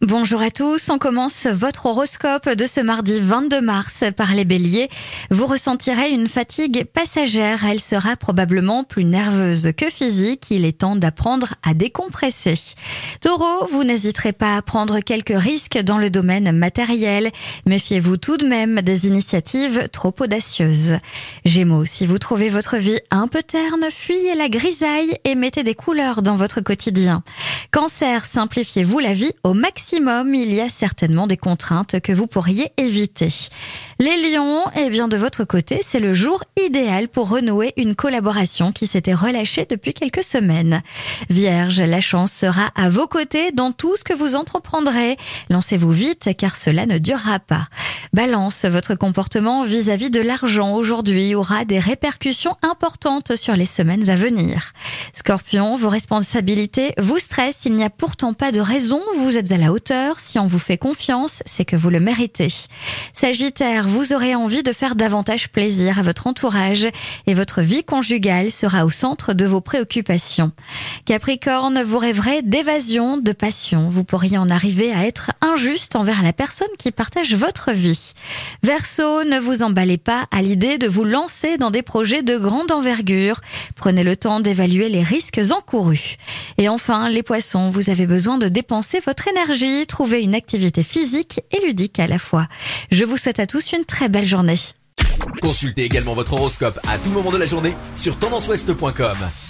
Bonjour à tous, on commence votre horoscope de ce mardi 22 mars par les béliers. Vous ressentirez une fatigue passagère, elle sera probablement plus nerveuse que physique, il est temps d'apprendre à décompresser. Taureau, vous n'hésiterez pas à prendre quelques risques dans le domaine matériel, méfiez-vous tout de même des initiatives trop audacieuses. Gémeaux, si vous trouvez votre vie un peu terne, fuyez la grisaille et mettez des couleurs dans votre quotidien. Cancer, simplifiez-vous la vie au maximum, il y a certainement des contraintes que vous pourriez éviter. Les lions, de votre côté, c'est le jour idéal pour renouer une collaboration qui s'était relâchée depuis quelques semaines. Vierge, la chance sera à vos côtés dans tout ce que vous entreprendrez. Lancez-vous vite car cela ne durera pas. Balance, votre comportement vis-à-vis de l'argent aujourd'hui aura des répercussions importantes sur les semaines à venir. Scorpion, vos responsabilités vous stressent, il n'y a pourtant pas de raison, vous êtes à la hauteur, si on vous fait confiance, c'est que vous le méritez. Sagittaire, vous aurez envie de faire davantage plaisir à votre entourage et votre vie conjugale sera au centre de vos préoccupations. Capricorne, vous rêverez d'évasion, de passion, vous pourriez en arriver à être injuste envers la personne qui partage votre vie. Verseau, ne vous emballez pas à l'idée de vous lancer dans des projets de grande envergure, prenez le temps d'évaluer les risques encourus. Et enfin, les poissons, vous avez besoin de dépenser votre énergie, trouvez une activité physique et ludique à la fois. Je vous souhaite à tous une très belle journée. Consultez également votre horoscope à tout moment de la journée sur tendanceouest.com.